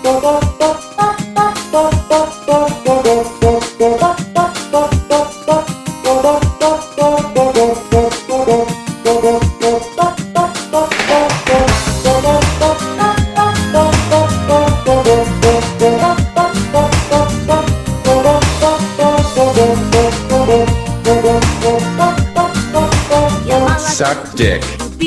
Suck dick.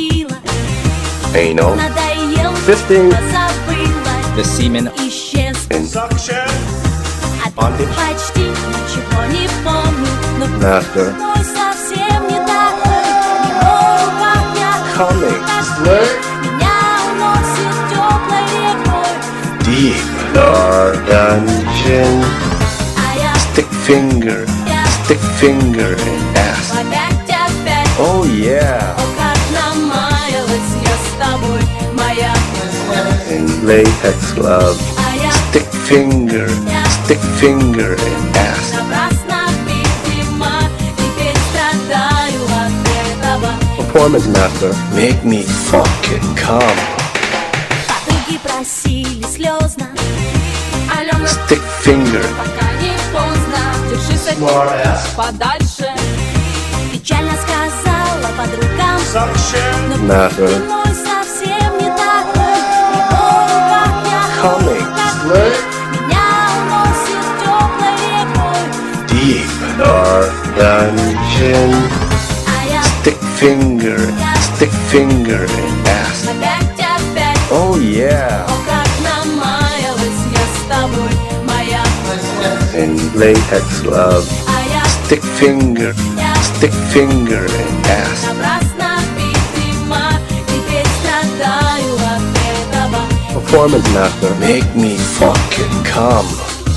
Anal. Fisting. The semen. And Suction. bondage. Почти ничего не помню, но Master. мой совсем не такой. Его пахнет, Coming. Flirt. меня уносит теплой рекой. Deep. Dark dungeon. А я Stick finger. Stick finger and ass. опять. Oh yeah. О, как намаялась я с тобой, моя. And latex glove. А я Stick finger. Stick finger and ass. напрасно, видимо, теперь страдаю от этого. Performance master. Make me fucking come. Подруги просили слезно, Алена, Stick finger. пока не поздно, держись от Smart ass. подальше. Печально сказала подругам, Suction. но Master. мой совсем не такой. Его пахнет, Coming. Flirt. меня уносит теплой рекой. Deep. Dark dungeon. А я Stick finger. Stick finger and ass. опять. Oh yeah. О, как намаялась я с тобой, моя. And latex glove. А я Stick finger. Stick finger and ass. напрасно, видимо, теперь страдаю от этого. Performance master. Make me fucking come.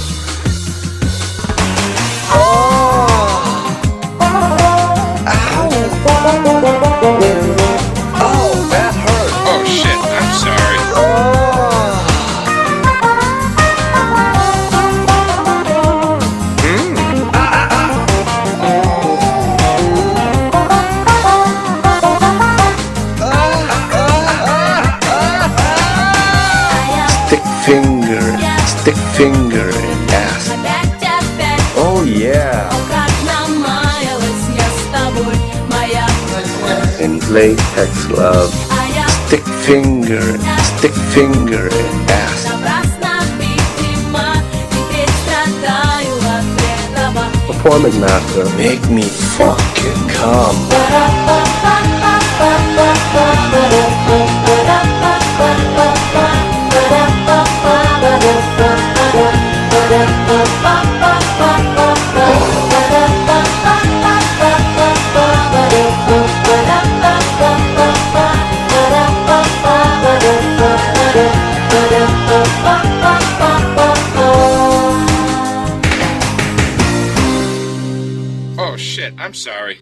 Oh, that hurt. Oh shit, I'm sorry. Stick finger and ass. Опять. Oh yeah. О, как намаялась я с тобой, моя. And latex glove. А я Stick finger and ass. напрасно, видимо, теперь страдаю от этого. Performance master. Make me fucking come. Oh shit, I'm sorry.